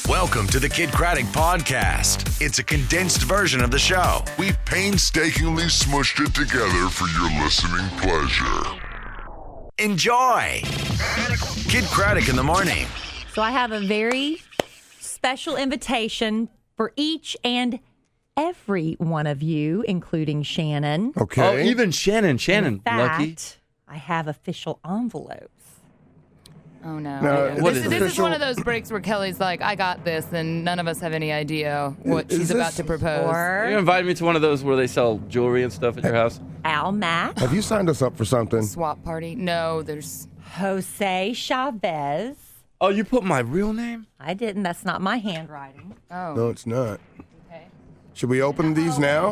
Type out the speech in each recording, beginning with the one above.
Welcome to the Kid Craddock Podcast. It's a condensed version of the show. We painstakingly smushed it together for your listening pleasure. Enjoy. Kid Craddock in the morning. So I have a very special invitation for each and every one of you, including Shannon. Okay. Oh, even Shannon. In Lucky. fact, I have official envelopes. Oh, no. No, What this is is this? one of those breaks where Kelly's like, I got this, and none of us have any idea what Is she's this- about to propose. You Or invited me to one of those where they sell jewelry and stuff at your house? Al Mack, Have you signed us up for something? Swap party? No, there's... Jose Chavez. Oh, you put my real name? I didn't. That's not my handwriting. Oh, No, it's not. okay. Should we open these now?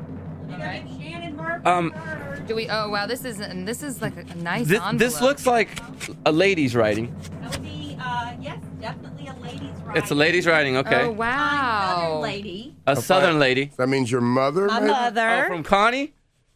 Shannon Murphy. Do we... Oh, wow, this is like a nice This envelope. looks like a lady's writing. That would be, yes, definitely a lady's writing. It's a lady's writing, okay. Oh, wow. Southern lady. A southern lady. That means your mother, My maybe? mother. Oh, from Connie?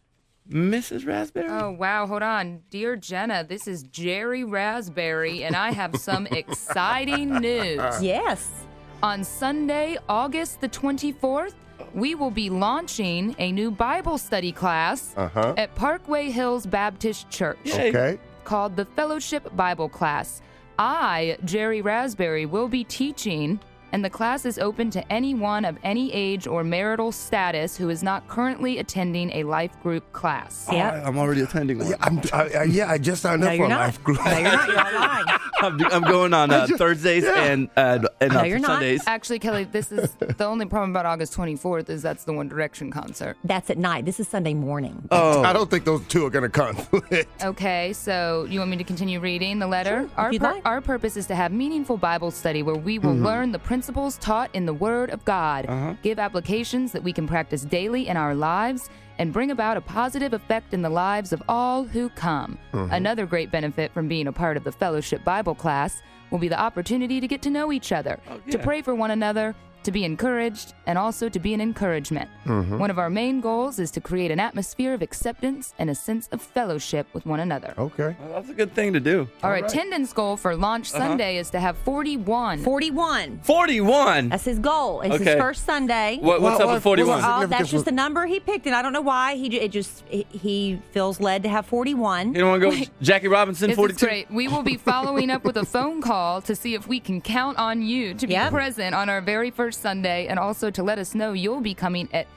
Mrs. Raspberry? Oh, wow, hold on. Dear Jenna, this is Jerry Raspberry, and I have some exciting news. Yes. On Sunday, August the 24th, we will be launching a new Bible study class at Parkway Hills Baptist Church Okay. called the Fellowship Bible Class. I, Jerry Raspberry, will be teaching, and the class is open to anyone of any age or marital status who is not currently attending a life group class. Yep. I'm already attending one. I just signed No, up for you're a not. life group. No, you're not. You're online. I'm going on Thursdays and No, you're not. Sundays. Actually, Kelly, this is the only problem about August 24th is that's the One Direction concert. That's at night. This is Sunday morning. Oh, I don't think those two are going to conflict. Okay, so you want me to continue reading the letter? if you'd like. Our purpose is to have meaningful Bible study where we will learn the principles taught in the Word of God, give applications that we can practice daily in our lives, and bring about a positive effect in the lives of all who come. Another great benefit from being a part of the Fellowship Bible class will be the opportunity to get to know each other, to pray for one another, to be encouraged, and also to be an encouragement. One of our main goals is to create an atmosphere of acceptance and a sense of fellowship with one another. Okay. well, that's a good thing to do. Our attendance goal for Launch Sunday is to have 41. 41. 41? That's his goal. It's his Okay. first Sunday. What's up with 41? what- Oh, that's significance just the number he picked, and I don't know why. He feels led to have 41. You don't want to go Jackie Robinson, This 42? is great. We will be following up with a phone call to see if we can count on you to be Yep. present on our very first Sunday, and also to let us know you'll be coming at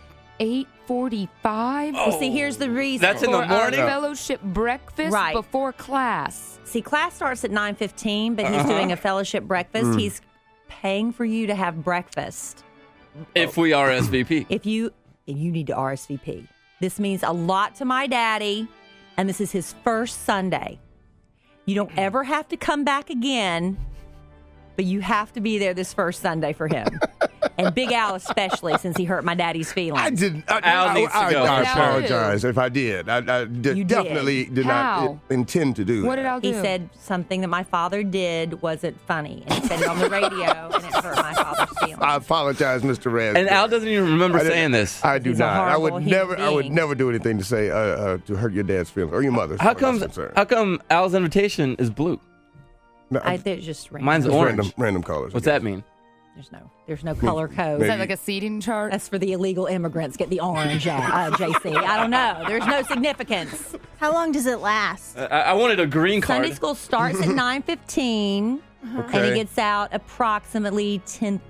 8:45. Well, see, here's the reason. That's in the for our morning? fellowship breakfast Right. before class. See, class starts at 9:15, but he's doing a fellowship breakfast. He's paying for you to have breakfast. If we are SVP. If you need to RSVP. This means a lot to my daddy, and this is his first Sunday. You don't ever have to come back again, but you have to be there this first Sunday for him. And Big Al especially, since he hurt my daddy's feelings. I didn't. Al needs to go. I What did Al apologize if I did. I You definitely did How? not intend to do that. What did I do? He said something that my father did wasn't funny, and he said it on the radio, and it hurt my father's feelings. I apologize, Mr. Rez. And Al doesn't even remember I didn't- saying this. I do He's a not. I would horrible never. human I would being. never do anything to say to hurt your dad's feelings or your mother's. How as far as come? that's concerned. How come Al's invitation is blue? No, They're just random. Mine's just orange. random colors. What's that mean? There's no color code. Is that like a seating chart? That's for the illegal immigrants. Get the orange, JC. I don't know. There's no significance. How long does it last? I wanted a green card. Sunday school starts at 9:15, and it Okay. gets out approximately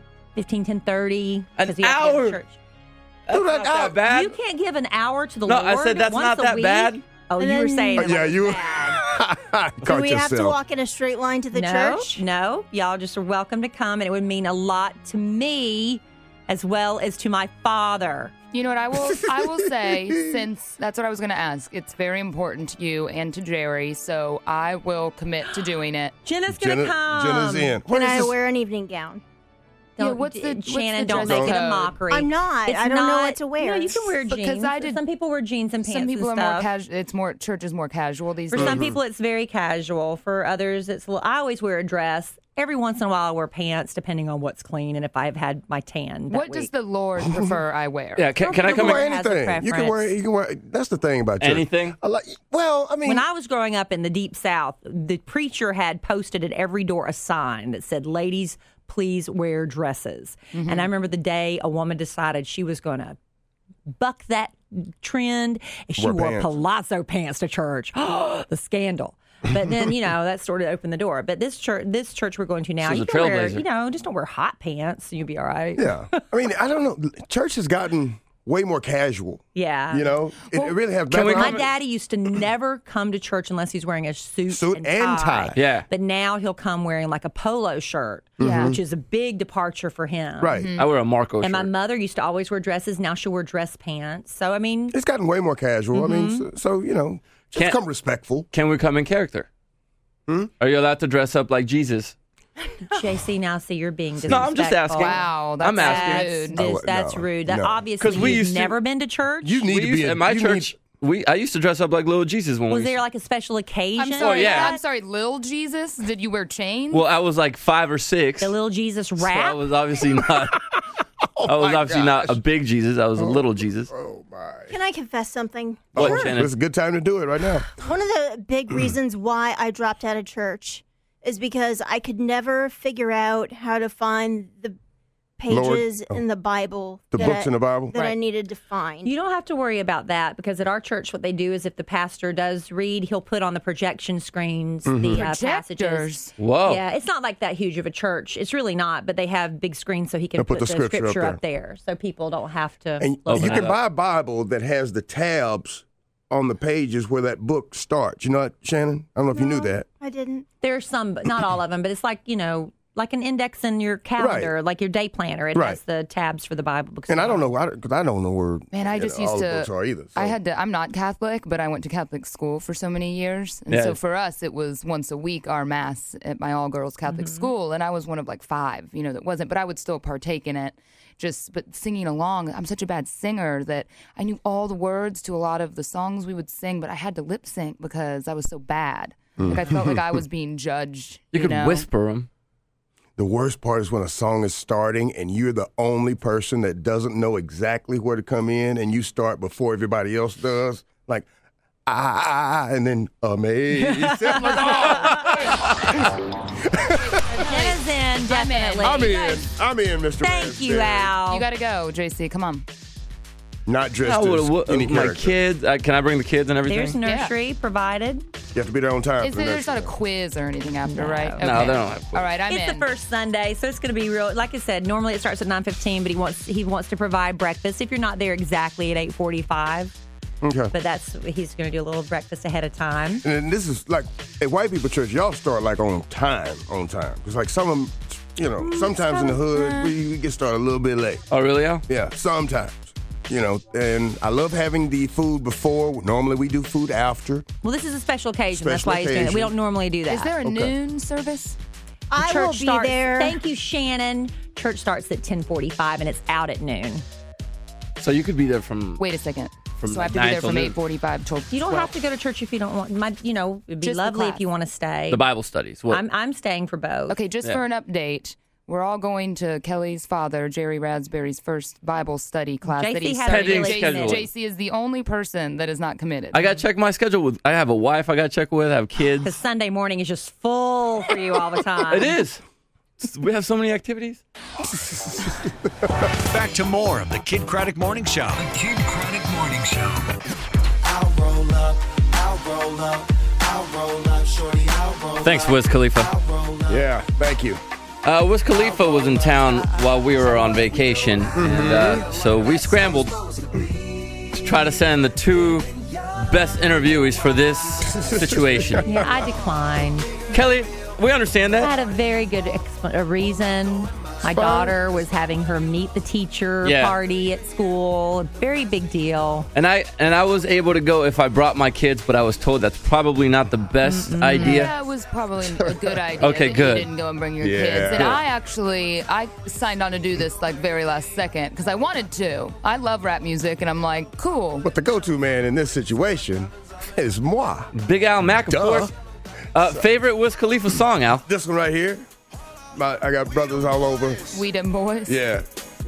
10:30. An 'cause you have to get to hour? church. That's Dude, not I- that bad. You can't give an hour to the No, Lord. I said that's once not a that week? bad. Oh, And you were then- saying it Yeah, like you bad. caught Do we have to yourself. walk in a straight line to the no, church? No, y'all just are welcome to come, and it would mean a lot to me as well as to my father. You know what I will say, since that's what I was going to ask. It's very important to you and to Jerry, so I will commit to doing it. Jenna's gonna come. Jenna's in. Can I wear an evening gown? Yeah, Don't, what's the Shannon? dress Don't make it a code? mockery. I'm not. It's I don't know not- what to wear. No, you can wear Because jeans. I did- Some people wear jeans and pants. Some people are and more stuff. casual. It's more church is more casual these For days. some people, it's very casual. For others, it's. I always wear a dress. Every once in a while, I wear pants, depending on what's clean and if I've had my tan. That What does week. the Lord prefer I wear? Yeah, can I You come can wear in? has a anything. You can wear. preference. You can wear. That's the thing about church. Anything? Well, I mean, When I was growing up in the Deep South, the preacher had posted at every door a sign that said, "Ladies, please wear dresses. And I remember the day a woman decided she was going to buck that trend, and she Wear wore pants. palazzo pants to church. The scandal. But then, that sort of opened the door. But this church we're going to now, She's you a can wear, trailblazer. just don't wear hot pants, and you'll be all right. Yeah. I mean, I don't know. Church has gotten way more casual. Yeah. It really has. Can we My come- daddy used to never come to church unless he's wearing a suit Suit and tie. Yeah. But now he'll come wearing like a polo shirt, Yeah. which is a big departure for him. Right. I wear a Marco And my shirt. mother used to always wear dresses. Now she'll wear dress pants. So, I mean, It's gotten way more casual. I mean, so just Can't- become respectful. Can we come in character? Are you allowed to dress up like Jesus? JC, now see you're being disrespectful. No, I'm just asking. Wow, that's I'm asking. rude. That's No, rude. no. Obviously, 'Cause we you've used to- never been to church. You need We to used, be at my you church. I used to dress up like little Jesus when Was we. there like a special occasion? I'm sorry. Oh, yeah. I'm sorry, Lil Jesus. Did you wear chains? Well, I was like 5 or 6. The little Jesus So I rap? was obviously not. I was obviously not a big Jesus. I was a little Jesus. Oh my! Can I confess something? What, Oh, Shannon? it's a good time to do it right now. One of the big reasons why I dropped out of church is because I could never figure out how to find the pages in the Bible. The books in the Bible? that I Right. needed to find. You don't have to worry about that because at our church, what they do is if the pastor does read, he'll put on the projection screens the passages. Projectors. Whoa. Yeah, it's not like that huge of a church. It's really not, but they have big screens so he can They'll put put the the scripture scripture up up there so people don't have to. And look you it can up. buy a Bible that has the tabs on the pages where that book starts. You know what, Shannon? I don't know if you knew that. I didn't. There's some, but not all of them, but it's like, like an index in your calendar, like your day planner. It Right. has the tabs for the Bible books. And I don't know, because I don't know where Man, I just all used the to. books are either. So. I had to. I'm not Catholic, but I went to Catholic school for so many years, and Yeah. so for us, it was once a week our mass at my all girls Catholic school, and I was one of like 5, that wasn't, but I would still partake in it. But singing along, I'm such a bad singer that I knew all the words to a lot of the songs we would sing, but I had to lip sync because I was so bad. Like I felt like I was being judged. You could know? whisper them. The worst part is when a song is starting and you're the only person that doesn't know exactly where to come in, and you start before everybody else does. Like, and then amazing. I'm like, Jenna's in, definitely. I'm in, Mr. Thank you, Ramsdale. Al. You got to go, JC. Come on. Not dressed I as would any my character. kids. Can I bring the kids and everything? There's nursery provided. You have to be there on time. for the There's not a nursery. quiz or anything after, right? No, Okay. they don't have quiz. All right, I'm It's in. the first Sunday, so it's going to be real. Like I said, normally it starts at 9:15, but he wants to provide breakfast. If you're not there exactly at 8:45, Okay. but he's going to do a little breakfast ahead of time. And this is like at white people church, y'all start like on time. Because like some of them, sometimes in the hood, we get started a little bit late. Oh, really, Al? Yeah, sometimes. And I love having the food before. Normally we do food after. Well, this is a special occasion. That's Special why he's doing it. We occasion. don't normally do that. Is there a noon service? I will Church be starts, there. Thank you, Shannon. Church starts at 10:45 and it's out at noon. So you could be there from. Wait a second. From So I have to be 9 there till from noon. 8:45 till You don't 12. have to go to church if you don't want. It'd be Just the lovely class. if you want to stay. The Bible studies. What? I'm staying for both. Okay, just for an update, we're all going to Kelly's father, Jerry Radsberry's first Bible study class JC that he has started. a really JC, schedule. JC is the only person that is not committed. I got to check my schedule. I have a wife I got to check with. I have Because kids. Sunday morning is just full for you all the time. It is. We have so many activities. Back to more of the Kid Craddock Morning Show. The Kid Craddock Morning Show. I'll roll up, I'll roll up, I'll roll up, shorty, I'll roll up. Thanks, Wiz Khalifa. I'll roll up. Yeah, thank you. Wiz Khalifa was in town while we were on vacation, and so we scrambled to try to send the 2 best interviewees for this situation. Yeah, I declined. Kelly, we understand I that. had a very good reason. My daughter was having her meet the teacher Yeah. party at school. Very big deal. And I was able to go if I brought my kids, but I was told that's probably not the best idea. Yeah, it was probably a good idea. Okay, that good. You didn't go and bring your Yeah. kids. And Good. I signed on to do this like very last second because I wanted to. I love rap music, and I'm like, cool. But the go-to man in this situation is moi. Big Al Mack, of Duh. course. Favorite Wiz Khalifa song, Al? This one right here. I got brothers all over. We them boys. Yeah.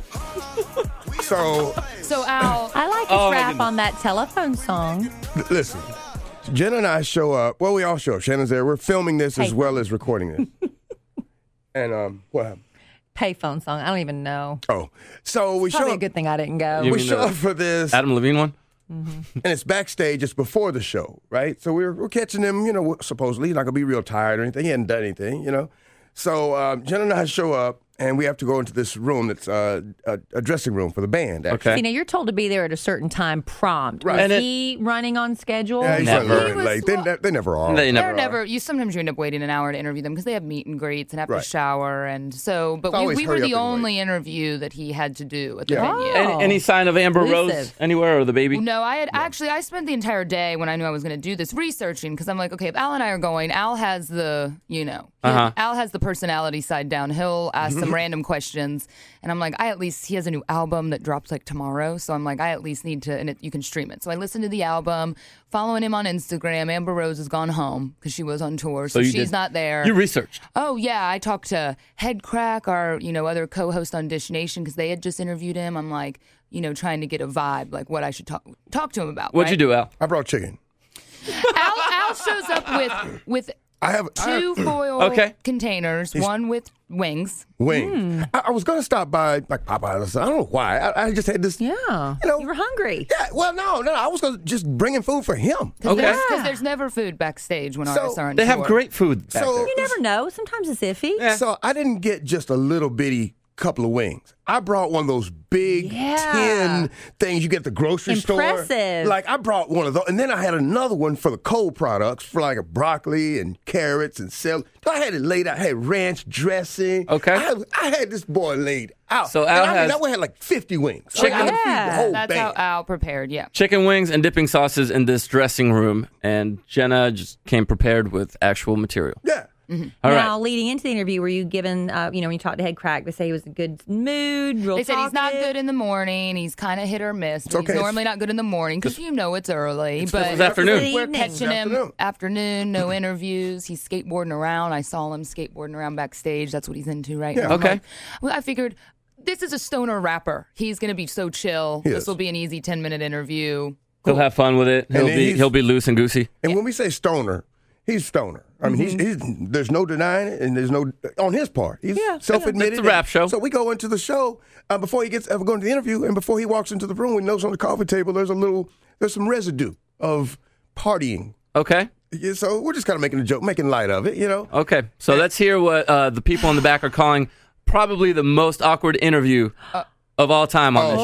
So, So Al, I like his Oh, my rap goodness. on that telephone song. listen. Jen and I show up. Well, we all show up. Shannon's there. We're filming this as Hey. well as recording this. And what happened? payphone song? I don't even know. Oh, so we Probably show a up. good thing I didn't go. You We mean show the up for this, Adam Levine one? and it's backstage. It's before the show, right? So we're catching him. Supposedly he's not gonna be real tired or anything. He hadn't done anything, So Jen and I show up, and we have to go into this room that's a dressing room for the band. Actually. Okay. See, now you're told to be there at a certain time prompt. Right. Was And he running on schedule? Yeah, he's Never. running He was late. They never are. They never They're are. never. Sometimes you end up waiting an hour to interview them because they have meet and greets and have Right. to shower and so. But It's always we were hurry the up and only interview that he had to do at the Yeah. venue. Oh. Any sign of Amber Rose Exclusive. anywhere or the baby? No, I spent the entire day when I knew I was going to do this researching because I'm like, okay, if Al and I are going, Al has the, Al has the personality side down. He'll ask some random questions, and I'm like, he has a new album that drops like tomorrow, so I'm like, I at least need to, and you can stream it. So I listened to the album, following him on Instagram. Amber Rose has gone home because she was on tour, so you she's did- not there. You researched. Oh yeah, I talked to Headcrack, our other co-host on Dish Nation, because they had just interviewed him. I'm like, trying to get a vibe, like what I should talk to him about. What'd you do, Al? I brought chicken. Al shows up with I have two foil containers, one with wings. wings. I was gonna stop by like Popeyes. I don't know why. I just had this. Yeah. You were hungry. Yeah. Well, no. I was gonna just bring in food for him. Okay. Because there's never food backstage when artists aren't. They have tour. great food back So- there. You never know. Sometimes it's iffy. So I didn't get just a little bitty couple of wings. I brought one of those big tin things you get at the grocery store. Impressive. Like I brought one of those, and then I had another one for the cold products for like a broccoli and carrots and celery. I had it laid out. I had ranch dressing. Okay. I had this boy laid out. So Al and has- I had like 50 wings. Chicken- I had to feed the whole That's band. how Al prepared. Yeah. Chicken wings and dipping sauces in this dressing room, and Jenna just came prepared with actual material. Yeah. All Now, right. leading into the interview, were you given, when you talked to Headcrack, they say he was in a good mood, real They said he's not talkative? good in the morning. He's kind of hit or miss. But okay. He's normally not good in the morning because it's early. But It's afternoon. we're Evening. catching him Afternoon. afternoon. No interviews. He's skateboarding around. I saw him skateboarding around backstage. That's what he's into right now. Okay. I'm like, well, I figured this is a stoner rapper. He's going to be so chill. He This is. will be an easy 10-minute interview. He'll have fun with it. And then He'll be loose and goosey. And when we say stoner, he's stoner. I mean, he's there's no denying it, and there's no on his part. He's self-admitted. It's a rap show. So we go into the show before he gets ever going to the interview, and before he walks into the room, we knows on the coffee table there's some residue of partying. Okay. Yeah, so we're just kind of making a joke, making light of it, Okay. So let's hear what the people in the back are calling probably the most awkward interview of all time on this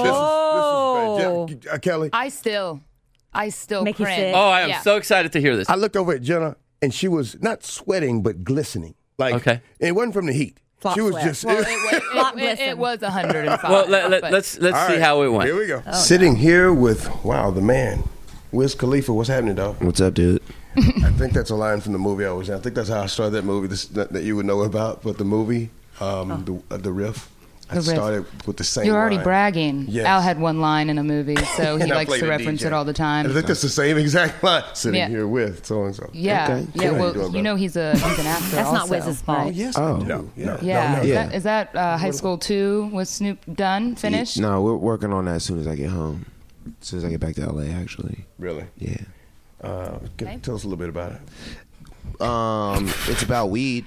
show. This is bad. Kelly. I still Make you cringe. sick. Oh, I am Yeah. so excited to hear this. I looked over at Jenna, and she was not sweating, but glistening. Like, Okay. it wasn't from the heat. Flop she was sweat. just. Well, Flop it glisten. was 105. Well, but- let's All see right, how it went. Here we go. Sitting here with, the man, Wiz Khalifa. What's happening, dog? What's up, dude? I think that's a line from the movie I was in. I think that's how I started that movie that you would know about. But the movie, the riff, I The riff. started with the same You're already line. bragging. Yes. Al had one line in a movie, so he And I likes played to a reference DJ. it all the time. I think that's the same exact line. Sitting Yeah. here with so-and-so. Yeah, Okay. yeah. How you Well, doing, you know he's an actor. That's not also, Wiz's fault. right? Yes. Oh. No. Yeah. No. Yeah. Is that High School 2 with Snoop done? Finished? No, we're working on that as soon as I get home. As soon as I get back to LA, actually. Really? Yeah. Tell us a little bit about it. It's about weed.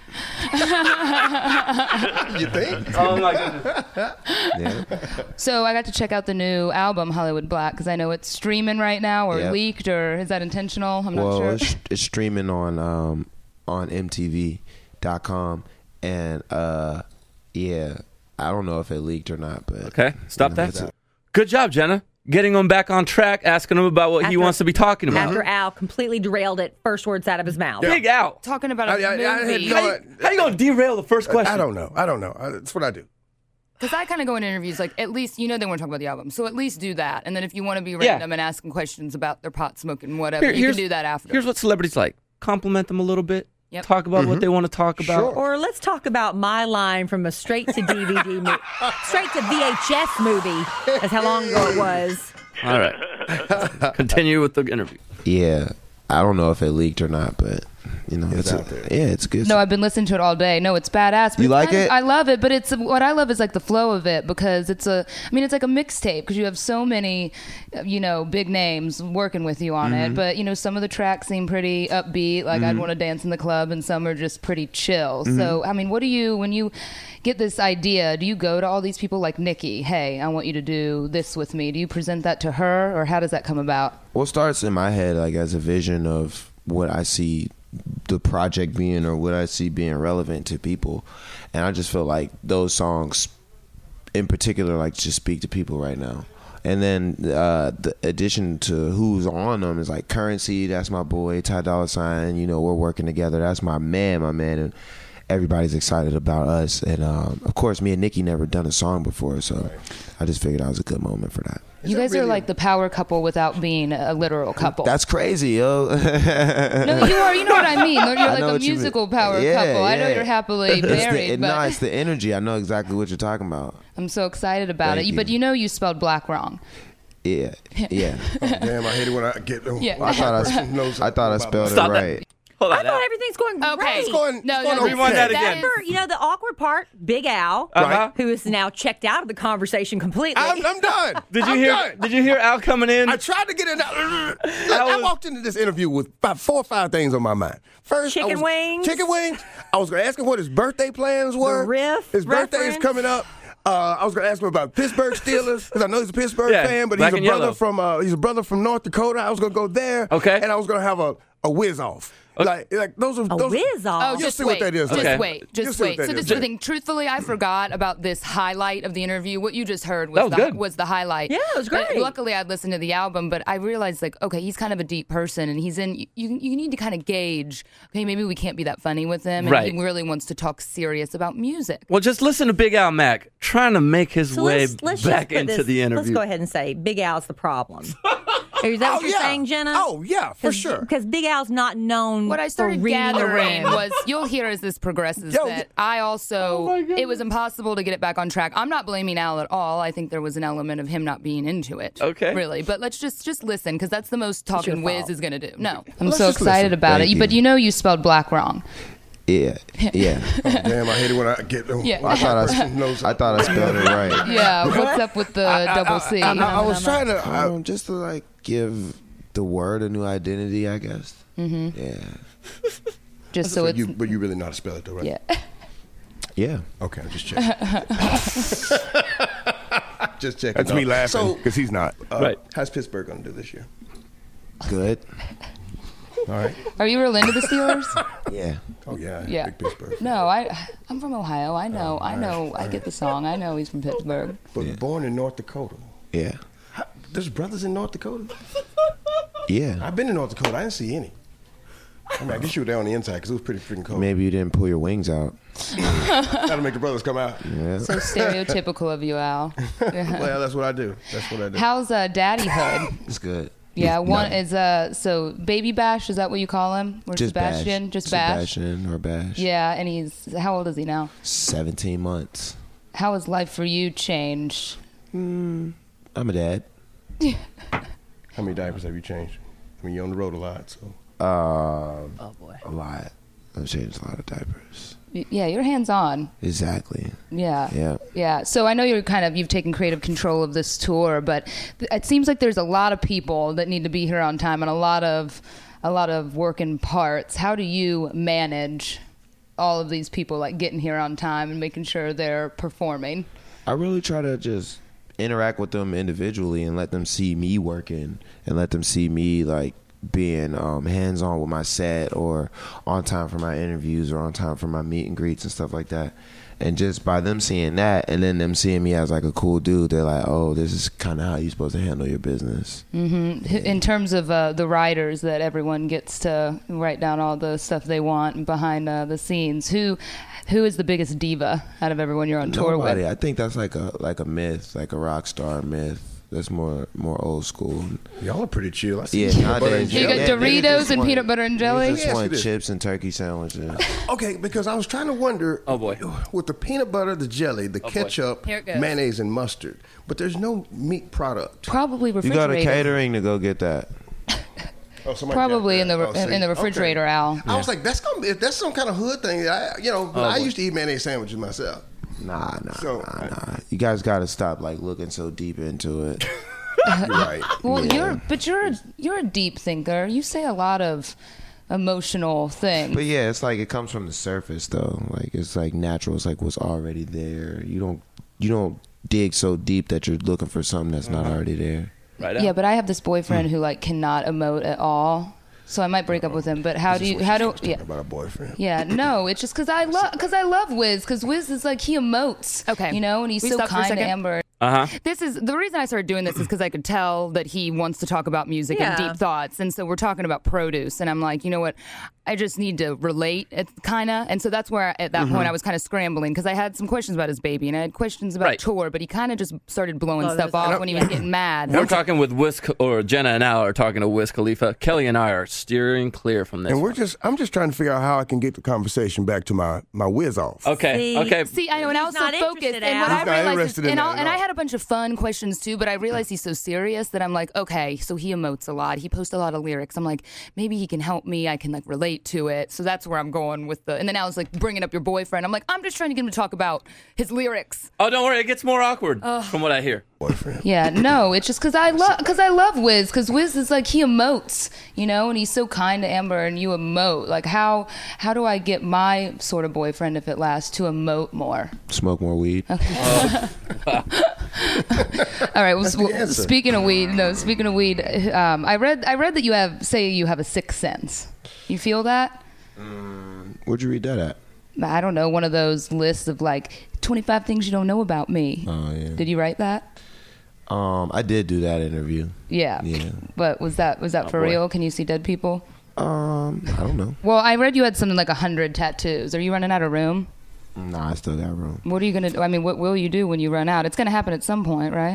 You think? Oh my goodness. Yeah. So I got to check out the new album Hollywood Black because I know it's streaming right now or Yep. leaked or is that intentional? I'm not Well, sure. it's streaming on MTV.com, and yeah, I don't know if it leaked or not, but Okay, stop It's- that. Good job, Jenna. Getting him back on track, asking him about what he After- wants to be talking about. After Al completely derailed it, first words out of his mouth. Big Al. Talking about a I had movie. no- How you gonna derail the first question? I don't know. That's what I do. Because I kind of go in interviews like, at least, they want to talk about the album. So at least do that. And then if you want to be Yeah. random and asking questions about their pot smoking, whatever, you Here's- can do that after. Here's what celebrities like. Compliment them a little bit. Yep. Talk about what they want to talk about. Sure. Or let's talk about my line from a straight to DVD movie, straight to VHS movie. That's how long ago it was. All right. Continue with the interview. yeah, I don't know if it leaked or not, but You know, It's out there. It's good. No, I've been listening to it all day. No, it's badass. But You like I it? I love it, but what I love is like the flow of it because it's like a mixtape because you have so many, big names working with you on it. But some of the tracks seem pretty upbeat, like I'd want to dance in the club, and some are just pretty chill. So, I mean, what do you when you get this idea? Do you go to all these people like Nikki? Hey, I want you to do this with me. Do you present that to her, or how does that come about? Well, it starts in my head like as a vision of what I see the project being or what I see being relevant to people, and I just feel like those songs in particular like just speak to people right now. And then the addition to who's on them is like Currency, that's my boy, Ty Dolla $ign, we're working together, that's my man, and everybody's excited about us. And of course me and Nikki never done a song before, so I just figured that was a good moment for that. You guys are like the power couple without being a literal couple. That's crazy, yo. No, you are. You know what I mean. You're like a musical power couple. I know you're happily married. No, it's the energy. I know exactly what you're talking about. I'm so excited about it. But you spelled black wrong. Yeah. Oh, damn, I hate it when I get. Yeah. I thought I spelled it right. I thought everything's going great. Okay. It's going rewind that again. The awkward part, Big Al, who is now checked out of the conversation completely. I'm done. Did you hear Al coming in? I tried to get it out. I walked into this interview with about 4 or 5 things on my mind. First, Chicken wings. I was going to ask him what his birthday plans were. The riff His birthday is reference. coming up. I was going to ask him about Pittsburgh Steelers because I know he's a Pittsburgh fan, but black he's and a brother from North Dakota. I was going to go there. Okay. And I was going to have a whiz off. Like those are A whiz off. Oh, You'll see what that is. Just Okay. wait. You'll Just see what wait. that So is. this is the thing. Truthfully, I forgot about this highlight of the interview. What you just heard That was good. was the highlight. Yeah, it was But great. luckily, I'd listened to the album, but I realized okay, he's kind of a deep person, and he's in. You need to kind of gauge. Okay, maybe we can't be that funny with him, and Right. he really wants to talk serious about music. Well, just listen to Big Al Mack trying to make his So way let's back just put into this, the interview. Let's go ahead and say Big Al's the problem. Is that what you're saying, Jenna? Oh, yeah, for sure. Because Big Al's not known What I started for reading the gathering room. was you'll hear as this progresses Yo, that I also it was impossible to get it back on track. I'm not blaming Al at all. I think there was an element of him not being into it. Okay. Really. But let's just listen because that's the most talking your Wiz fault. is going to do. No. I'm Let's so just excited listen. about Thank it. you. But you spelled black wrong. Yeah. Damn, I hate it when I get. Yeah. I thought I spelled it right. Yeah. What's up with the double C? I was trying to. Just to like give the word a new identity, I guess. Mm-hmm. Yeah. Just so it's But you really know how to spell it, though, right? yeah. Yeah. Okay, I'm just checking. Just checking. That's me laughing because he's not. Right. How's Pittsburgh going to do this year? Good. All right. Are you real into the Steelers? Yeah. Oh yeah. Yeah. Big Pittsburgh. No, I'm from Ohio. I know. I get the song. I know he's from Pittsburgh. But born in North Dakota. Yeah. There's brothers in North Dakota. Yeah. I've been in North Dakota. I didn't see any. I mean, I guess you were there on the inside because it was pretty freaking cold. Maybe you didn't pull your wings out. That'll make the brothers come out. Yeah. So stereotypical of you, Al. Well, that's what I do. How's Daddyhood? It's good. Yeah, one is so Baby Bash, is that what you call him? Or Just Sebastian? Bash. Just Bash. Sebastian or Bash. Yeah, and how old is he now? 17 months. How has life for you changed? I'm a dad. How many diapers have you changed? I mean, you're on the road a lot, so. Oh boy. A lot. I've changed a lot of diapers. Yeah, you're hands-on. Exactly. Yeah. Yeah. So I know you've taken creative control of this tour, but it seems like there's a lot of people that need to be here on time and a lot of working parts. How do you manage all of these people like getting here on time and making sure they're performing? I really try to just interact with them individually and let them see me working and let them see me like being hands-on with my set or on time for my interviews or on time for my meet and greets and stuff like that. And just by them seeing that and then them seeing me as like a cool dude, they're like, oh, this is kind of how you're supposed to handle your business. Mm-hmm. In terms of the writers that everyone gets to write down all the stuff they want behind the scenes, who is the biggest diva out of everyone you're on tour with? Nobody. I think that's like a myth, like a rock star myth. That's more old school. Y'all are pretty chill. I see Yeah, peanut butter and nowadays, You jelly. got Doritos and peanut butter and jelly? Just Yes, want it is. chips and turkey sandwiches. Okay, because I was trying to wonder. Oh, boy. With the peanut butter, the jelly, the ketchup, Here it goes. mayonnaise, and mustard, but there's no meat product. Probably You refrigerated. got a catering to go get that. Oh, somebody Probably in jacked the that. in the refrigerator, Okay. Al. I was like, that's some kind of hood thing. I used to eat mayonnaise sandwiches myself. Nah. You guys got to stop like looking so deep into it. You're right. Well, you're a deep thinker. You say a lot of emotional things. But yeah, it's like it comes from the surface though. Like it's like natural. It's like what's already there. You don't dig so deep that you're looking for something that's not already there. Right. Yeah, but I have this boyfriend who like cannot emote at all. So I might break up with him. But how do about a boyfriend? Yeah, no, it's just because I love Wiz. Because Wiz is like he emotes. Okay. You know, and he's so kind to Amber. This is the reason I started doing this is because I could tell that he wants to talk about music and deep thoughts, and so we're talking about produce, and I'm like, you know what, I just need to relate, kind of, and so that's where at that point I was kind of scrambling because I had some questions about his baby and I had questions about tour, but he kind of just started blowing stuff off when he was getting mad. We're talking with Jenna and Al are talking to Wiz Khalifa. Kelly and I are steering clear from this. And I'm just trying to figure out how I can get the conversation back to my Wiz off. Okay. See, I know, and I was so focused, and what I realized is, and I had a bunch of fun questions too, but I realized he's so serious that I'm like, okay, so he emotes a lot, he posts a lot of lyrics. I'm like, maybe he can help me, I can like relate to it. So that's where I'm going with and then I was like bringing up your boyfriend. I'm like, I'm just trying to get him to talk about his lyrics. Oh, don't worry, it gets more awkward from what I hear. Boyfriend. Yeah, no, it's just because I love Wiz, because Wiz is like, he emotes, you know, and he's so kind to Amber, and you emote. Like, how do I get my sort of boyfriend, if it lasts, to emote more? Smoke more weed. Okay. All right. Well, speaking of weed, I read that you have a sixth sense. You feel that? Where'd you read that at? I don't know. One of those lists of like 25 things you don't know about me. Oh yeah. Did you write that? I did do that interview. Yeah. But was that for real? Can you see dead people? I don't know. Well, I read you had something like 100 tattoos. Are you running out of room? Nah, I still got room. What are you gonna do? I mean, what will you do when you run out? It's gonna happen at some point, right?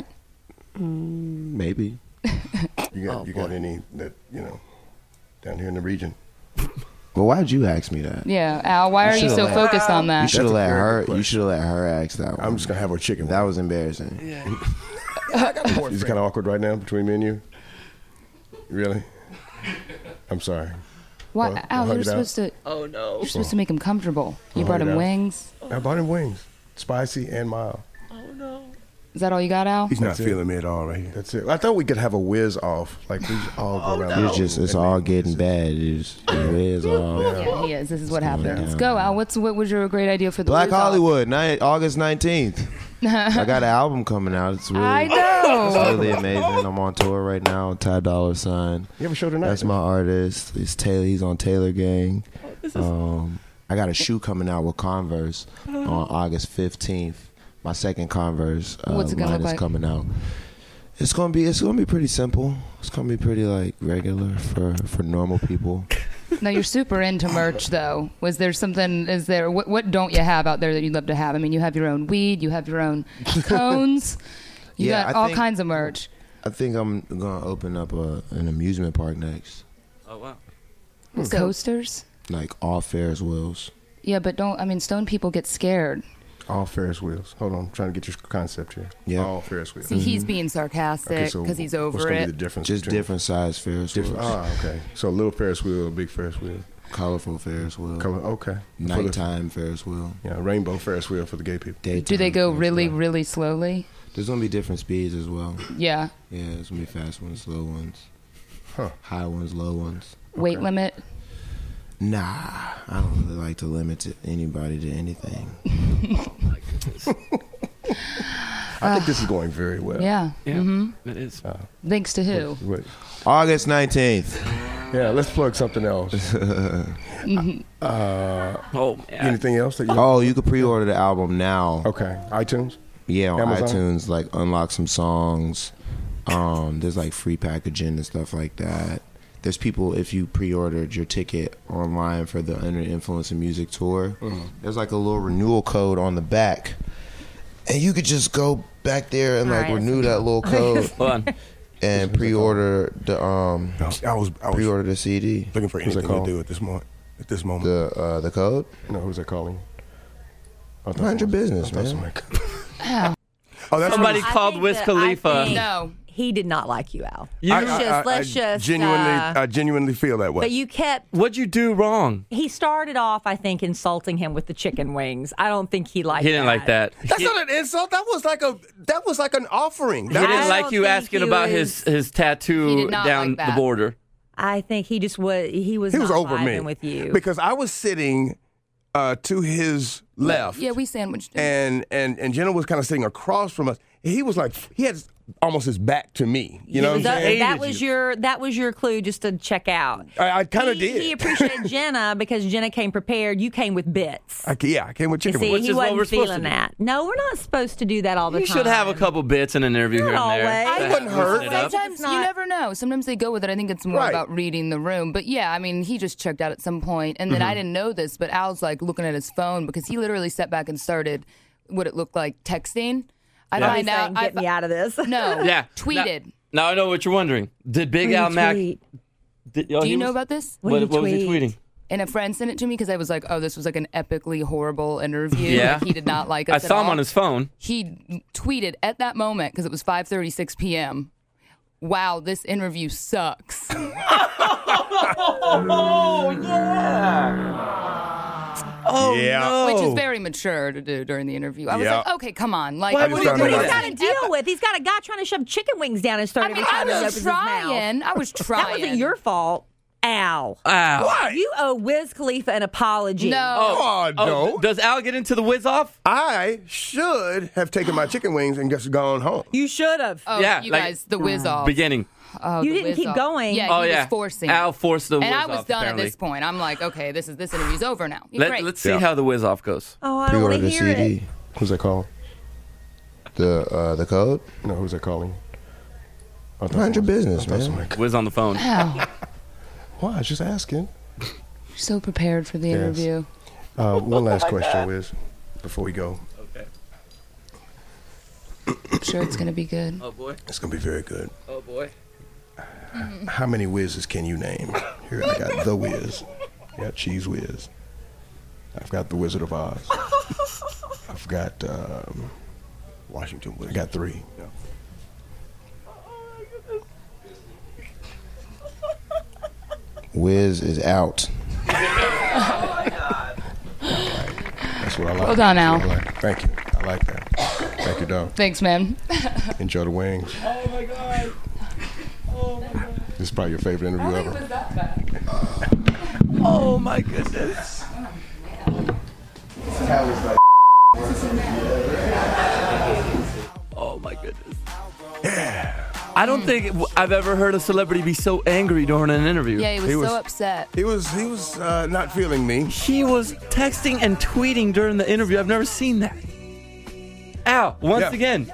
Maybe. You got any that down here in the region? Well, why'd you ask me that? Yeah, Al. Why are you so focused on that? You should have let her. You should have let her ask that one. I'm just gonna have her chicken. That was embarrassing. Yeah. It's kind of awkward right now between me and you. Really? I'm sorry. Why, Al? You're supposed to. Oh no! You're supposed to make him comfortable. You brought him wings. I brought him wings, spicy and mild. Oh no! Is that all you got, Al? He's not feeling me at all right here. That's it. I thought we could have a whiz off, like we all go around. It's all getting bad. It's whiz off. Yeah, he is. This is what happens. Go, Al. What was your great idea for the Black whiz off? Hollywood, August 19th. I got an album coming out. It's really, I know. It's really amazing. I'm on tour right now. Ty Dolla $ign. You have a show tonight? That's my artist. It's Taylor. He's on Taylor Gang. I got a shoe coming out with Converse on August 15th. My second Converse What's it gonna line look is like? coming out. It's gonna be pretty simple. It's gonna be pretty like regular for normal people. Now you're super into merch, though. Was there something? Is there what don't you have out there that you'd love to have? I mean, you have your own weed, you have your own cones, you got all kinds of merch. I think I'm gonna open up an amusement park next. Oh wow! Coasters? Like all Ferris wheels. Yeah, but stone people get scared. All Ferris wheels. Hold on, I'm trying to get your concept here. Yeah. All Ferris wheels. See, he's being sarcastic because he's over what's gonna it. Be the difference Just different size Ferris wheels. Okay. So a little Ferris wheel, a big Ferris wheel. Colorful Ferris wheel. Okay. Nighttime Ferris wheel. Yeah, rainbow Ferris wheel for the gay people. Daytime Do they go Ferris really, wheel. really slowly? There's gonna be different speeds as well. Yeah. Yeah, there's gonna be fast ones, slow ones, high ones, low ones. Weight limit? Nah, I don't really like to limit anybody to anything. I think this is going very well. Yeah. It is. Thanks to who? Wait. August 19th. Yeah, let's plug something else. Anything else that you? Oh, you could pre-order the album now. Okay, iTunes. Yeah, on Amazon? iTunes, like unlock some songs. There's like free packaging and stuff like that. There's people, if you pre-ordered your ticket online for the Under the Influence of Music tour, there's like a little renewal code on the back. And you could just go back there and like renew that little code and pre-order the I was pre-order the CD. looking for anything to do at this moment. The code? No, who's that calling? Mind your business, man. Oh, that's Somebody I called think Wiz that- Khalifa. I think No. he did not like you, Al. I genuinely feel that way. But you kept. What'd you do wrong? He started off, I think, insulting him with the chicken wings. I don't think he liked. He didn't like that. That's not an insult. That was like an offering. He didn't like you asking about his tattoo down the border. I think he just was. He was not over me with you because I was sitting to his left. Yeah, we sandwiched him. And Jenna was kind of sitting across from us. He was like, he had almost his back to me. You know what I'm saying? That was your clue just to check out. I kind of did. He appreciated Jenna because Jenna came prepared. You came with bits. I came with chicken wings. He wasn't feeling that. No, we're not supposed to do that all the time. You should have a couple bits in an interview here and there. It wouldn't hurt. Sometimes you never know. Sometimes they go with it. I think it's more about reading the room. But yeah, I mean, he just checked out at some point, and then I didn't know this, but Al's like looking at his phone because he literally sat back and started what it looked like texting. I find out. Get me out of this. No. Yeah. Tweeted. Now I know what you're wondering. Did Big Al Mack? Do you know about this? What was he tweeting? And a friend sent it to me because I was like, oh, this was like an epically horrible interview. Yeah. Like, he did not like us I saw him on his phone. He tweeted at that moment, because it was 5:36 p.m., wow, this interview sucks. Oh, yeah. Oh, yeah. no. Which is very mature to do during the interview. I was like, okay, come on. Like, what he's got to deal with? He's got a guy trying to shove chicken wings down his throat every time he opens his mouth. I was trying. That wasn't your fault. Al. Why? You owe Wiz Khalifa an apology. No. No. Does Al get into the whiz off? I should have taken my chicken wings and just gone home. You should have. Oh, Yeah, you like- guys, the whiz off. Beginning. Oh, You the didn't whiz keep off. going. Yeah, he yeah. was forcing. Al forced the whiz and off. I was done apparently. at this point. I'm like, okay, this interview's over now. Great. Let's see how the whiz off goes. Oh, I don't want to Pre-order hear CD. it. Who's that calling? The code? No, who's that calling? Mind your business, man. Whiz on the phone. Wow. Why? I was just asking. You're so prepared for the interview. One last question, Wiz, before we go. Okay. I'm sure it's going to be good. Oh, boy. It's going to be very good. Oh, boy. How many whizzes can you name? Here, I got the Wiz. I got Cheese Whiz. I've got the Wizard of Oz. I've got Washington Wiz. I got 3. Yeah. Wiz is out. That's what I like. Well done, Al. Thank you. I like that. Thank you, dog. Thanks, man. Enjoy the wings. Oh, my God. Oh, my God. This is probably your favorite interview ever. Oh, my goodness. Oh, my goodness. Yeah. I don't think I've ever heard a celebrity be so angry during an interview. Yeah, he was so upset. He was not feeling me. He was texting and tweeting during the interview. I've never seen that. Al, once again,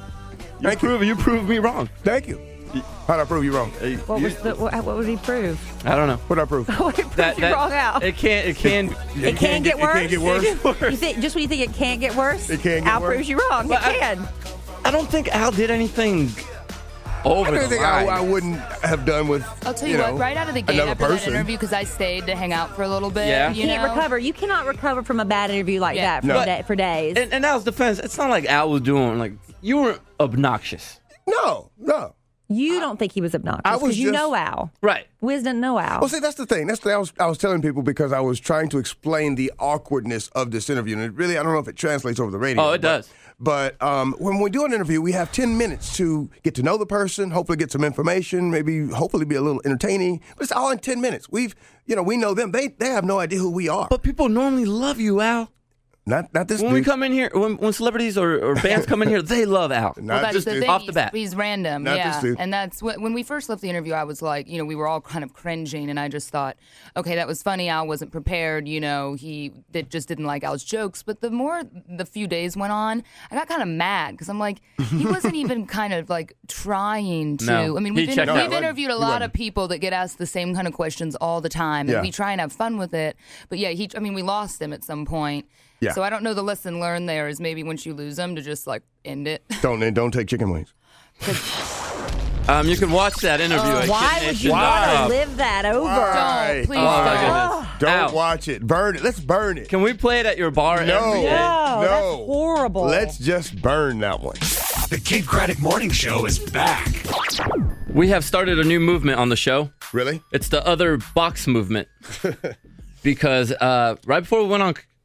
you proved me wrong. Thank you. How'd I prove you wrong? What would he prove? I don't know. What'd I prove? What would he prove you wrong, Al? It can It can't get worse? It can't get worse. You think, just when you think it can't get worse, It can't get Al worse. proves you wrong. But It can. I don't think Al did anything over the Anything line. I wouldn't have done with. I'll tell you what, right out of the gate another after person. that interview, because I stayed to hang out for a little bit. Yeah. You You can't know? recover. You cannot recover from a bad interview like Yeah. that for days. In Al's defense, it's not like Al was doing, like, you were obnoxious. No. You don't think he was obnoxious I was because you just- know Al. Right. Wiz doesn't know Al. Well, see, that's the thing. That's the I was telling people because I was trying to explain the awkwardness of this interview, and it really, I don't know if it translates over the radio. Oh, it does. But when we do an interview, we have 10 minutes to get to know the person, hopefully get some information, hopefully be a little entertaining. But it's all in 10 minutes. We know them. They have no idea who we are. But people normally love you, Al. Not this When dude. we come in here, when celebrities or bands come in here, they love Al. Not That's this the dude. thing. Off the bat. He's random. Not yeah. this dude. And that's when we first left the interview, I was like, we were all kind of cringing, and I just thought, okay, that was funny. Al wasn't prepared. He just didn't like Al's jokes. But the more the few days went on, I got kind of mad because I'm like, he wasn't even kind of like trying to. No. I mean, He we've checked out. interviewed a lot of people that get asked the same kind of questions all the time, and Yeah. we try and have fun with it. But yeah, we lost him at some point. Yeah. So I don't know. The lesson learned there is maybe once you lose them to just like end it. Don't take chicken wings. You can watch that interview. at Why would you want to KidNation.com. live that over? Why? Don't, please Oh, my don't. goodness. Don't Al, watch it. Burn it. Let's burn it. Can we play it at your bar No. every day? No, No. that's horrible. Let's just burn that one. The Kid Craddock Morning Show is back. We have started a new movement on the show. Really? It's the other box movement. Because right before we went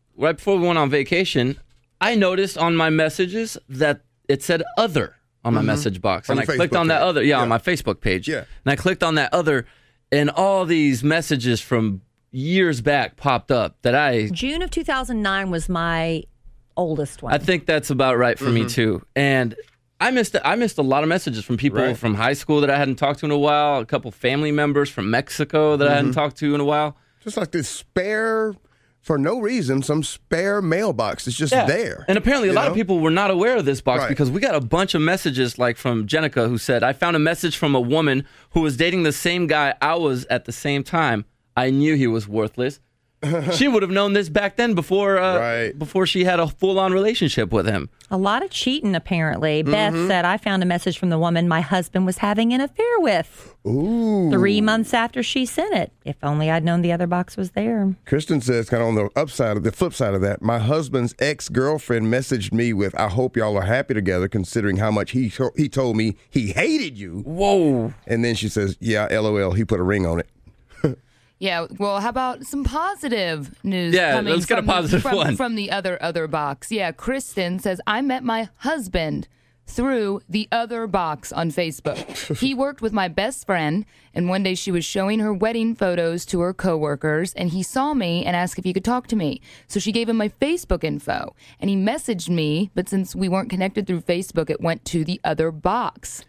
on vacation, I noticed on my messages that it said other on my message box. On And your I clicked Facebook on that page. other, on my Facebook page. Yeah. And I clicked on that other, and all these messages from years back popped up that June of 2009 was my oldest one. I think that's about right for me too. And I missed a lot of messages from people from high school that I hadn't talked to in a while, a couple family members from Mexico that I hadn't talked to in a while. Just like this spare, for no reason, some spare mailbox is just there. And apparently a lot of know? people were not aware of this box Right. because we got a bunch of messages like from Jenica who said, I found a message from a woman who was dating the same guy I was at the same time. I knew he was worthless. She would have known this back then before she had a full-on relationship with him. A lot of cheating, apparently. Beth said, I found a message from the woman my husband was having an affair with. Ooh. 3 months after she sent it. If only I'd known the other box was there. Kristen says, kind of on the flip side of that, my husband's ex-girlfriend messaged me with, I hope y'all are happy together considering how much he told me he hated you. Whoa. And then she says, yeah, LOL, he put a ring on it. Yeah, well, how about some positive news? Yeah, coming let's get a positive one. From the other box. Yeah, Kristen says, I met my husband through the other box on Facebook. He worked with my best friend, and one day she was showing her wedding photos to her coworkers, and he saw me and asked if he could talk to me. So she gave him my Facebook info, and he messaged me, but since we weren't connected through Facebook, it went to the other box.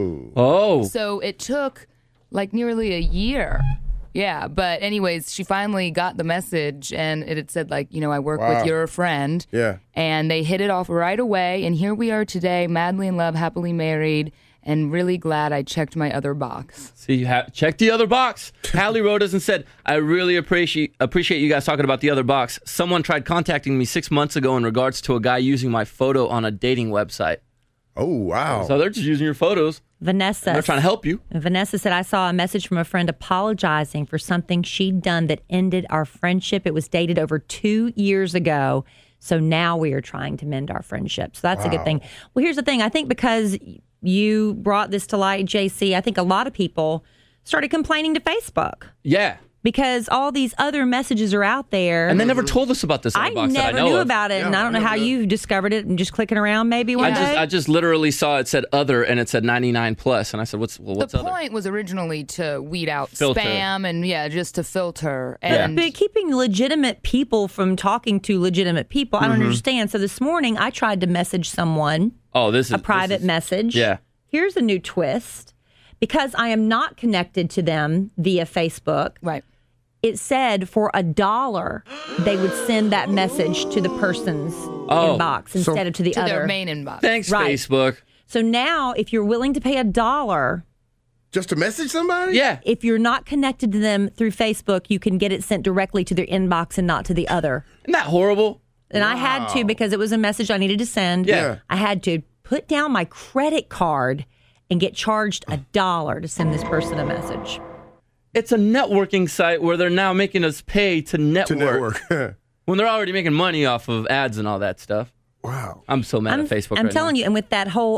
Oh. So it took like nearly a year. Yeah, but anyways, she finally got the message, and it had said, like, I work with your friend. Yeah. And they hit it off right away, and here we are today, madly in love, happily married, and really glad I checked my other box. See, check the other box. Hallie wrote us and said, I really appreciate you guys talking about the other box. Someone tried contacting me 6 months ago in regards to a guy using my photo on a dating website. Oh, wow. So they're just using your photos. Vanessa. They're trying to help you. Vanessa said, I saw a message from a friend apologizing for something she'd done that ended our friendship. It was dated over 2 years ago. So now we are trying to mend our friendship. So that's a good thing. Well, here's the thing. I think because you brought this to light, JC, I think a lot of people started complaining to Facebook. Yeah. Because all these other messages are out there. And they never told us about this other I box that I never know knew of. about it, and I don't know how you discovered it and just clicking around maybe one day. I just literally saw it said other and it said 99 plus, and I said, what's The other? point was originally to weed out Filter. spam and, just to filter. And But keeping legitimate people from talking to legitimate people, I don't understand. So this morning, I tried to message someone a private message. Yeah. Here's a new twist. Because I am not connected to them via Facebook. Right. It said for $1 they would send that message to the person's inbox instead of to the other. To their main inbox. Thanks, Facebook. So now, if you're willing to pay $1 just to message somebody? Yeah. If you're not connected to them through Facebook, you can get it sent directly to their inbox and not to the other. Isn't that horrible? And I had to, because it was a message I needed to send. Yeah. I had to put down my credit card and get charged $1 to send this person a message. It's a networking site where they're now making us pay to network. When they're already making money off of ads and all that stuff. Wow. I'm so mad at Facebook I'm right telling you, and with that whole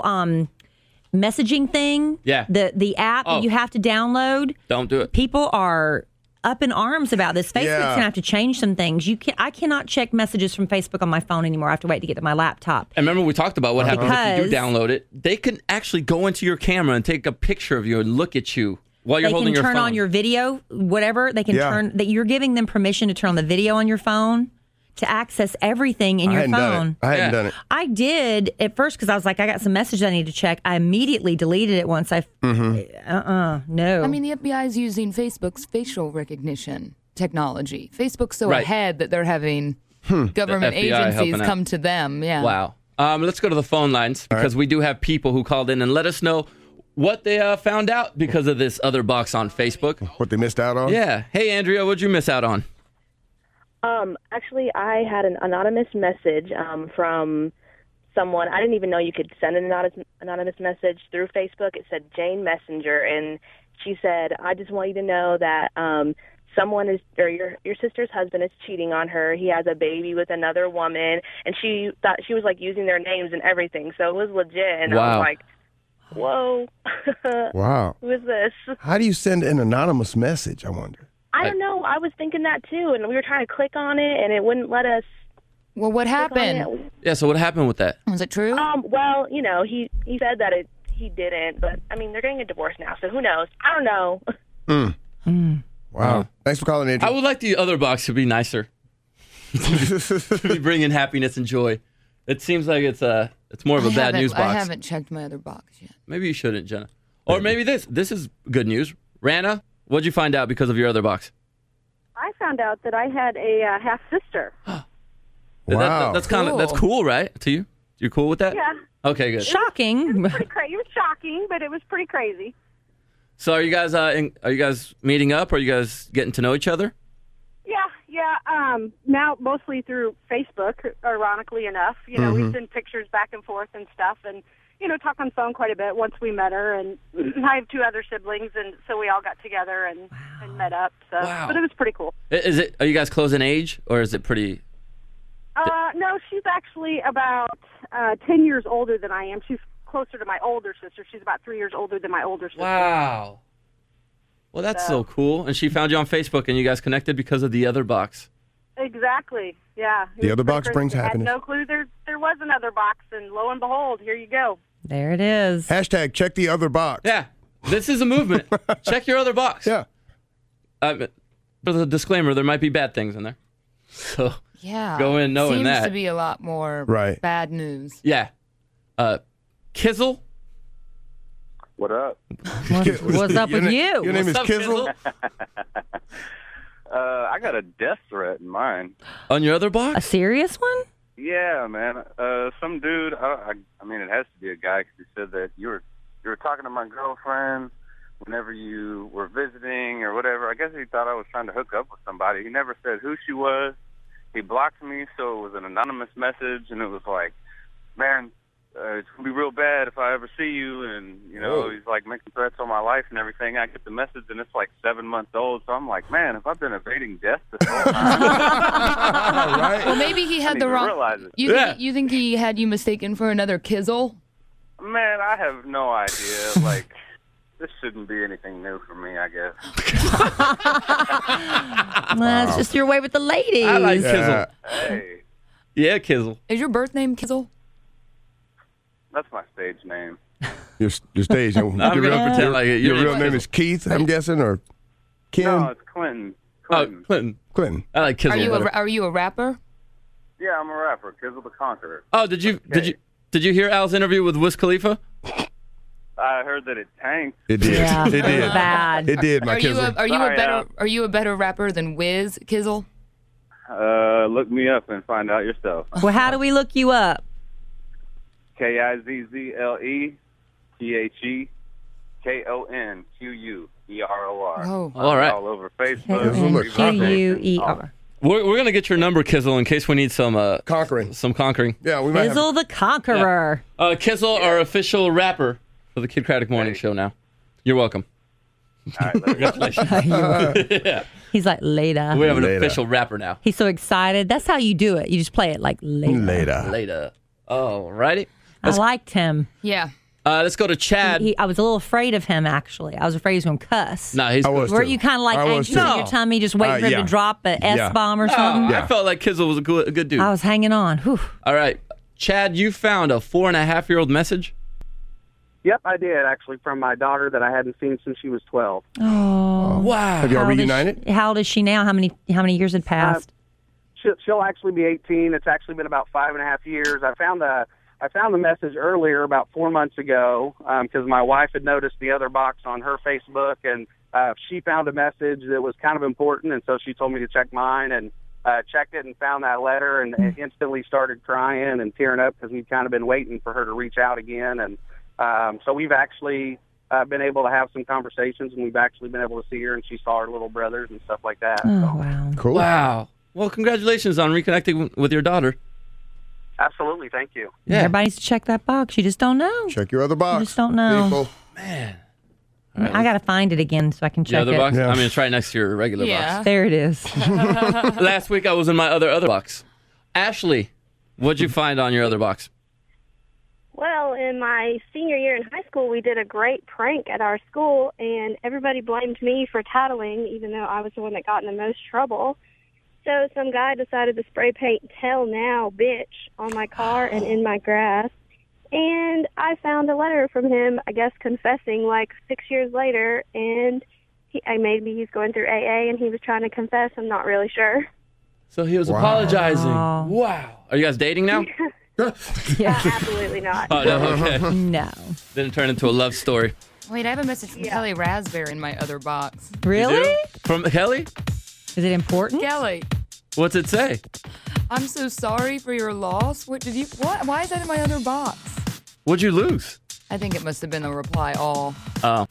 messaging thing, the app that you have to download, don't do it. People are up in arms about this. Facebook's going to have to change some things. I cannot check messages from Facebook on my phone anymore. I have to wait to get to my laptop. And remember we talked about what happens if you do download it. They can actually go into your camera and take a picture of you and look at you while you're holding your phone. They can turn on your video, whatever. They can turn that. You're giving them permission to turn on the video on your phone to access everything in your phone. I hadn't done it. I did at first because I was like, I got some messages I need to check. I immediately deleted it once I. No. I mean, the FBI is using Facebook's facial recognition technology. Facebook's so ahead that they're having government agencies come to them. Yeah. Wow. Let's go to the phone lines because we do have people who called in and let us know what they found out because of this other box on Facebook. What they missed out on? Yeah. Hey, Andrea, what'd you miss out on? Actually, I had an anonymous message from someone. I didn't even know you could send an anonymous message through Facebook. It said Jane Messenger, and she said, I just want you to know that someone is, or your sister's husband is cheating on her. He has a baby with another woman, and she thought she was like using their names and everything, so it was legit. And I was like, whoa. Wow. Who is this? How do you send an anonymous message, I wonder? I don't know. I was thinking that too, and we were trying to click on it, and it wouldn't let us. Well, what happened? Yeah, so what happened with that? Was it true? Well, you know, he said that he didn't, but I mean, they're getting a divorce now, so who knows? I don't know. Wow. Thanks for calling, Adrian. I would like the other box to be nicer. To be bringing happiness and joy. It seems like it's more of a bad news box. I haven't checked my other box yet. Maybe you shouldn't, Jenna. Or maybe this is good news. Rana, what'd you find out because of your other box? I found out that I had a half sister. Wow. That's cool, right? To you? You're cool with that? Yeah. Okay, good. Shocking. It was pretty crazy. It was shocking, but it was pretty crazy. So are you guys meeting up? Or are you guys getting to know each other? Yeah. Now mostly through Facebook, ironically enough. You know, we send pictures back and forth and stuff, and you know, talk on the phone quite a bit once we met her. And I have 2 other siblings, and so we all got together and met up. So, but it was pretty cool. Are you guys close in age, or is it pretty? No, she's actually about 10 years older than I am. She's closer to my older sister. She's about 3 years older than my older sister. Wow. Well, that's so cool. And she found you on Facebook, and you guys connected because of the other box. Exactly. Yeah. The other box brings happiness. I had no clue there was another box, and lo and behold, here you go. There it is. Hashtag check the other box. Yeah. This is a movement. Check your other box. Yeah. But the disclaimer, there might be bad things in there. So Yeah. go in knowing that. Seems to be a lot more bad news. Yeah. Kizzle? What up? What's up with you? Your name is Kizzle? I got a death threat in mine. On your other box? A serious one? Yeah, man. Some dude. I mean, it has to be a guy because he said that you were talking to my girlfriend whenever you were visiting or whatever. I guess he thought I was trying to hook up with somebody. He never said who she was. He blocked me, so it was an anonymous message, and it was like, man, it's going to be real bad if I ever see you. And, you know, he's like making threats on my life and everything. I get the message, and it's like 7 months old. So I'm like, man, have I been evading death this whole time? Right. Well, maybe he had the wrong. Realize it. You think he had you mistaken for another Kizzle? Man, I have no idea. Like, this shouldn't be anything new for me, I guess. Well, it's just your way with the ladies. I like Kizzle. Hey, Yeah, Kizzle. Is your birth name Kizzle? that's my stage name. Your stage. I'm going to pretend like it. Your real name is Keith, I'm guessing, or Ken? No, it's Clinton. Oh, Clinton. I like Kizzle. Are you a rapper? Yeah, I'm a rapper, Kizzle the Conqueror. Oh, did you hear Al's interview with Wiz Khalifa? I heard that it tanked. It did. Yeah, it did. bad. It did, my Kizzle. Are you a better rapper than Wiz Kizzle? Look me up and find out yourself. Well, how do we look you up? KIZZLEKONQUEROR. Oh, all right. All over Facebook. Q-U-E-R. We're going to get your number, Kizzle, in case we need some Conquering. Some conquering. Yeah, we might Kizzle the Conqueror. Kizzle, our official rapper for the Kid Craddock Morning Show now. You're welcome. All right, Congratulations. Yeah. He's like, later. We have an official rapper now. He's so excited. That's how you do it. You just play it like later. Later. All righty. I liked him. yeah. Let's go to Chad. I was a little afraid of him, actually. I was afraid he was going to cuss. No, he's. Were you kind of like anxious in your tummy, just waiting for him to drop an S-bomb or something? I felt like Kizzle was a good dude. I was hanging on. Whew. All right. Chad, you found a 4.5-year-old message? Yep, I did, actually, from my daughter that I hadn't seen since she was 12. Oh. Wow. Have y'all reunited? How old is she now? How many years had passed? She'll actually be 18. It's actually been about 5.5 years. I found the message earlier about 4 months ago because my wife had noticed the other box on her Facebook, and she found a message that was kind of important, and so she told me to check mine, and checked it and found that letter and instantly started crying and tearing up because we'd kind of been waiting for her to reach out again. And so we've actually been able to have some conversations, and we've actually been able to see her, and she saw her little brothers and stuff like that. Oh, so. wow. Cool. Wow. Well, congratulations on reconnecting with your daughter. Absolutely. Thank you. Yeah. Everybody needs to check that box. You just don't know. Check your other box. You just don't know. People. Man. right, I got to find it again so I can the check other it. box? I mean, it's right next to your regular box. There it is. Last week I was in my other box. Ashley, what'd you find on your other box? Well, in my senior year in high school, we did a great prank at our school, and everybody blamed me for tattling, even though I was the one that got in the most trouble. So some guy decided to spray paint "Tell Now, Bitch" on my car and in my grass. And I found a letter from him, I guess, confessing like 6 years later, and maybe he's going through AA and he was trying to confess. I'm not really sure. So he was apologizing. Wow. Are you guys dating now? Absolutely not. Oh, no, okay. No. Didn't turn into a love story. Wait, I have a message from Kelly Raspberry in my other box. Really? From Kelly? Is it important? Kelly, What's it say? I'm so sorry for your loss. What? Why is that in my other box? What'd you lose? I think it must have been a reply all. Oh.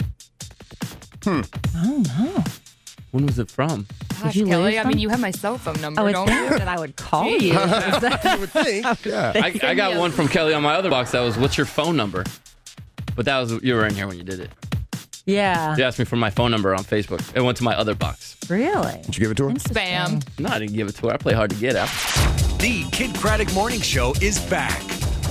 Oh, no. When was it from? Gosh, you Kelly, lose I mean, you have my cell phone number, I would don't think you? that I would call you. You would think. Yeah. I got one from Kelly on my other box that was, what's your phone number? But that was, you were in here when you did it. Yeah. She asked me for my phone number on Facebook. It went to my other box. Really? Did you give it to her? Spam. No, I didn't give it to her. I play hard to get out. The Kid Craddock Morning Show is back.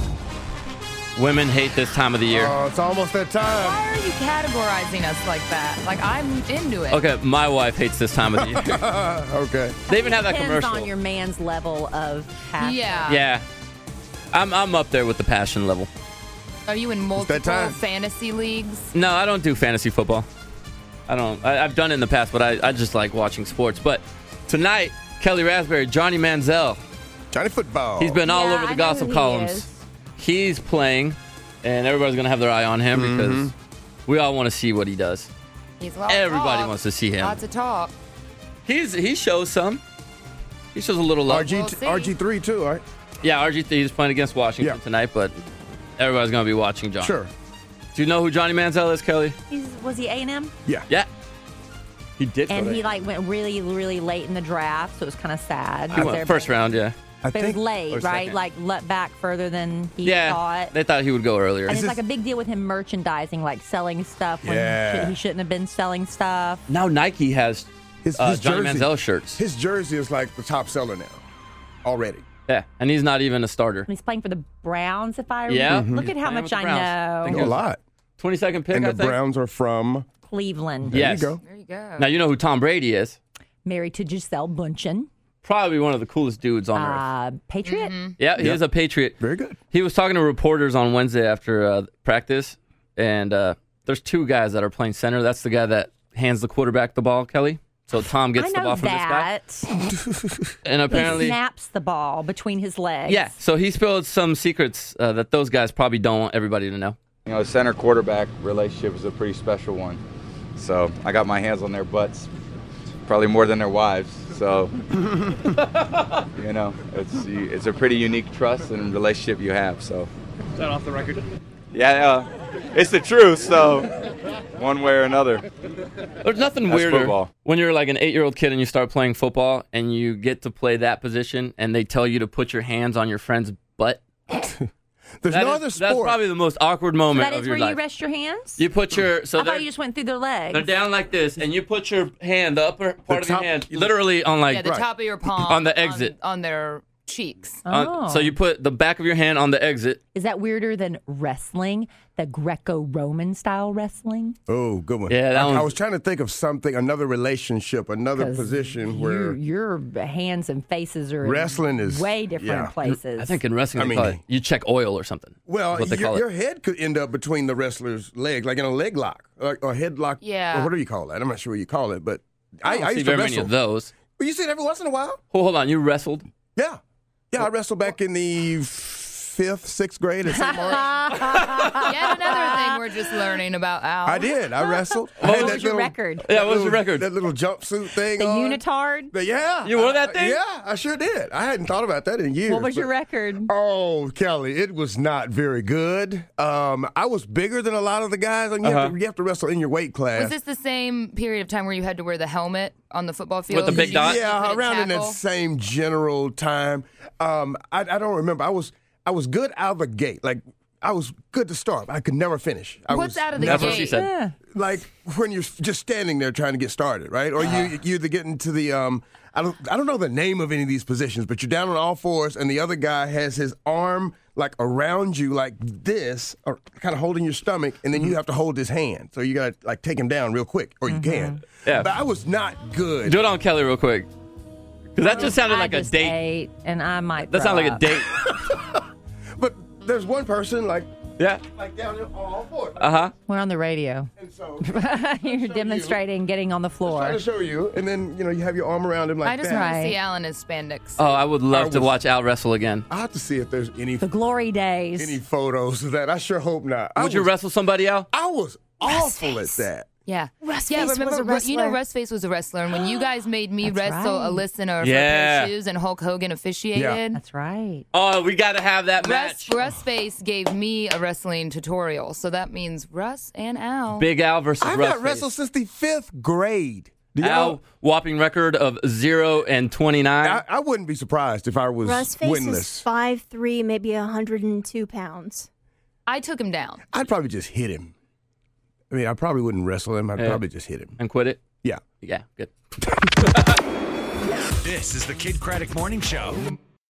Women hate this time of the year. Oh, it's almost that time. Why are you categorizing us like that? Like, I'm into it. Okay, my wife hates this time of the year. Okay. They even have that Depends commercial. on your man's level of passion. Yeah. Yeah. I'm up there with the passion level. Are you in multiple fantasy leagues? No, I don't do fantasy football. I've done it in the past, but I just like watching sports. But tonight, Kelly Raspberry, Johnny Manziel. Johnny Football. He's been all Yeah, over I the know gossip who he columns. is. He's playing, and everybody's going to have their eye on him because we all want to see what he does. He's lots Everybody talk. wants to see him. Lots of talk. He shows some. He shows a little love. RG3 too, right? Yeah, RG3 is playing against Washington tonight, but everybody's going to be watching Johnny. Sure. Do you know who Johnny Manziel is, Kelly? Was he A&M? Yeah. Yeah. He did. And go he there. went really, really late in the draft, so it was kind of sad. He went first round, yeah. But it was late, right? Like let back further than he thought. They thought he would go earlier. And it's like a big deal with him merchandising, like selling stuff when he shouldn't have been selling stuff. Now Nike has his Johnny jersey. Manziel shirts. His jersey is like the top seller now, already. Yeah, and he's not even a starter. He's playing for the Browns, if I Yeah. remember. Look He's at how playing much with the I Browns. know. A lot. 22nd pick, And I the think. Browns are from Cleveland. Yes. There you go. There you go. Now you know who Tom Brady is. Married to Giselle Bundchen. Probably one of the coolest dudes on earth. Patriot? Yeah, he is a Patriot. Very good. He was talking to reporters on Wednesday after practice, and there's two guys that are playing center. That's the guy that hands the quarterback the ball, Kelly. So Tom gets the ball from this guy. And apparently he snaps the ball between his legs. Yeah, so he spilled some secrets that those guys probably don't want everybody to know. You know, the center-quarterback relationship is a pretty special one. So I got my hands on their butts, probably more than their wives. So, you know, it's a pretty unique trust and relationship you have. So. Is that off the record? Yeah, it's the truth. So, one way or another. There's nothing That's weirder football. when you're like an 8-year-old kid and you start playing football and you get to play that position and they tell you to put your hands on your friend's butt. There's no other sport. That's probably the most awkward So moment that of is your where life. you rest your hands? You put your I thought they're you just went through their legs. they're down like this, and you put your hand, the upper part of your hand, literally on like the top of your palm. on the exit. On their cheeks. So you put the back of your hand on the exit. Is that weirder than wrestling? The Greco-Roman style wrestling? Oh, good one. Yeah, that I one's- was trying to think of something, another relationship, another 'Cause position where your hands and faces are in Wrestling is- way different yeah. places. I think in wrestling, I they mean- call it, you check oil or something. well, That's what they call your it. head could end up between the wrestler's legs, like in a leg lock or headlock. Yeah. Or what do you call that? I'm not sure what you call it, but I don't see used to very many wrestle. of those. Well, you see it every once in a while. Hold on, you wrestled? Yeah. Yeah, I wrestled back in the 5th, 6th grade at St. Mark's. Yet another thing we're just learning about Al. I did. I wrestled. I What had was that your little- record? Yeah, what was your little- record? That little jumpsuit thing The on. unitard? But yeah. You wore that thing? Yeah, I sure did. I hadn't thought about that in years. What was your but- record? Oh, Kelly, it was not very good. I was bigger than a lot of the guys. And you have to wrestle in your weight class. Was this the same period of time where you had to wear the helmet on the football field? the big dot? Yeah, around in that same general time. I don't remember. I was good out of the gate. Like I was good to start. But I could never finish. What's out of the gate? She said. Yeah. Like when you're just standing there trying to get started, right? Or you either get into the I don't know the name of any of these positions, but you're down on all fours, and the other guy has his arm like around you like this, or kind of holding your stomach, and then you have to hold his hand. So you gotta like take him down real quick, or you can. Yeah. But I was not good. Do it on Kelly real quick. Because that just sounded like a date. Ate, and I might. That sounded like a date. But there's one person like Yeah. down on all fours. We're on the radio. And so You're demonstrating getting on the floor. trying to show you, and then you have your arm around him like I just that. want to see Alan as spandex. Oh, I would love to watch Al wrestle again. I have to see if there's any The glory days. any photos of that. I sure hope not. Would you wrestle somebody, Al? I was awful at that. Yeah. Russ Yeah, Face remember, was a wrestler. you know Russ Face was a wrestler, and when you guys made me That's wrestle a right. listener for a pair Yeah. of shoes and Hulk Hogan officiated, That's right. Oh, we got to have that match. Russ Face gave me a wrestling tutorial, so that means Russ and Al. Big Al versus I've Russ not wrestled since the 5th grade. Do y'all- Al, whopping record of 0-29. I wouldn't be surprised if I was Russ Face winless. is 5'3", maybe 102 pounds. I took him down. I'd probably just hit him. I mean, I probably wouldn't wrestle him. I'd probably just hit him. And quit it? Yeah. Yeah, good. This is the Kid Craddock Morning Show.